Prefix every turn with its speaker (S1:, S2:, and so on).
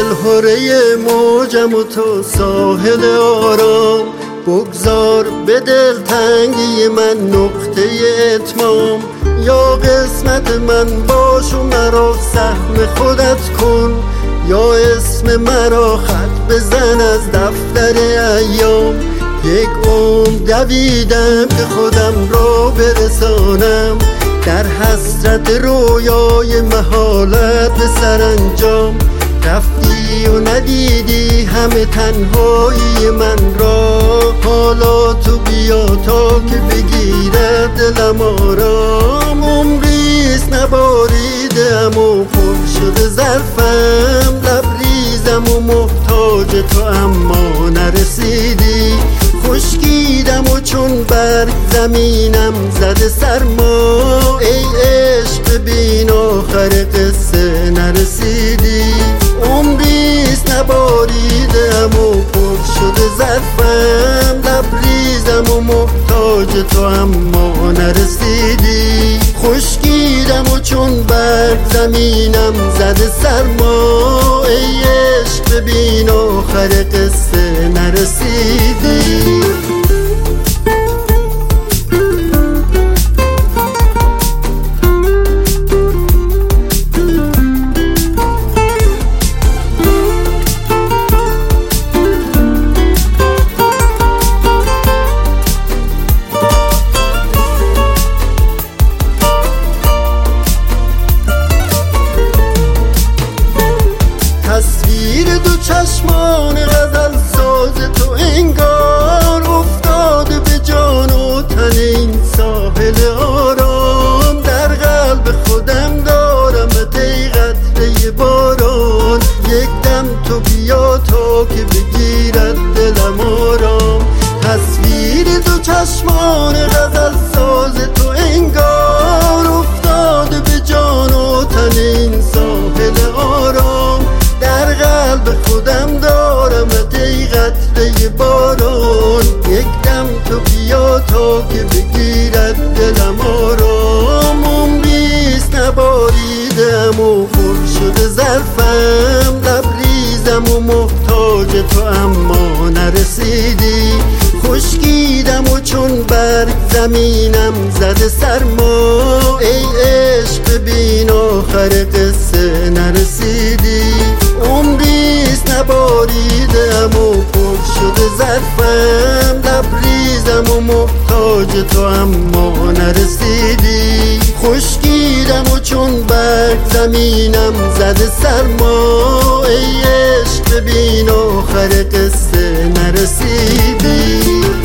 S1: دلهره موجم و تو ساحل آرام، بگذار به دلتنگی من نقطه اتمام. یا قسمت من باش و مرا سهم خودت کن، یا اسم مرا خط بزن از دفتر ایام. یک عمر دویدم که خودم را برسانم، در حسرت رویای محالت به سرانجام. رفتی و ندیدی همه تنهایی من را، حالا تو بیا تا که بگیرد دلم آرام. عمریست نباریدم و پر شده ظرفم، لبریزم و محتاج تو اما نرسیدی. خشکیدم و چون برگ زمینم زده سرما، ای عشق ببین آخر قصه نرسیدی. عمریست نباریدم و پر شده ظرفم، لبریزم و محتاج تو اما نرسیدی. خشکیدم و چون برگ زمینم زده سرما، ای عشق ببین آخر قصه نرسیدی. تصویر دو چشمان غزل ساز تو انگار، افتاده به جان و تن این ساحل آرام. در قلب خودم دارم ای قطره باران، یک دم تو بیا تا که بگیرد دلم آرام. تصویر دو چشمان غزل ساز تو انگار، افتاده به جان و تن این ساحل آرام. در قلب خودم دارم ای قطره باران، یک دم تو بیا تا که بگیرد دلم آرام. عمریست نباریدم و پر شده ظرفم، لبریزم و محتاج تو اما نرسیدی. خشکیدم و چون برگ زمینم زده سرما، ای عشق ببین آخر قصه نرسیدی. عمریست نباریدم و پر شده ظرفم، لبریزم و محتاج تو اما نرسیدی. خشکیدم و چون برگ زمینم زده سرما، ای عشق ببین آخر قصه نرسیدی.